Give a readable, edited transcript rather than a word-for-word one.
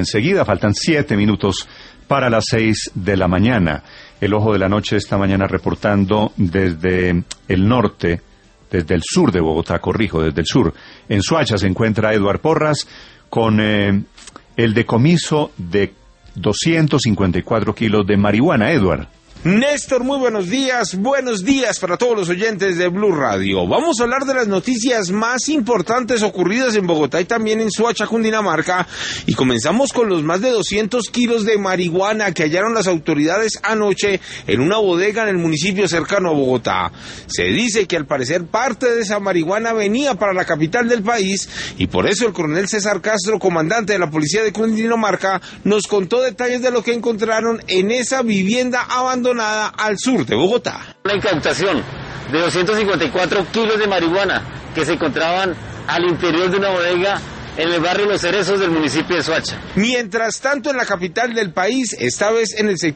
enseguida. Faltan 7 minutos para las 6 de la mañana. El Ojo de la Noche esta mañana reportando desde el norte, desde el sur de Bogotá, desde el sur. En Soacha se encuentra Eduard Porras con el decomiso de 254 kilos de marihuana. Eduard. Néstor, muy buenos días para todos los oyentes de Blue Radio. Vamos a hablar de las noticias más importantes ocurridas en Bogotá y también en Soacha, Cundinamarca, y comenzamos con los más de 200 kilos de marihuana que hallaron las autoridades anoche en una bodega en el municipio cercano a Bogotá. Se dice que al parecer parte de esa marihuana venía para la capital del país y por eso el coronel César Castro, comandante de la policía de Cundinamarca, nos contó detalles de lo que encontraron en esa vivienda abandonada al sur de Bogotá. Una incautación de 254 kilos de marihuana que se encontraban al interior de una bodega en el barrio Los Cerezos del municipio de Soacha. Mientras tanto, en la capital del país, esta vez en el sector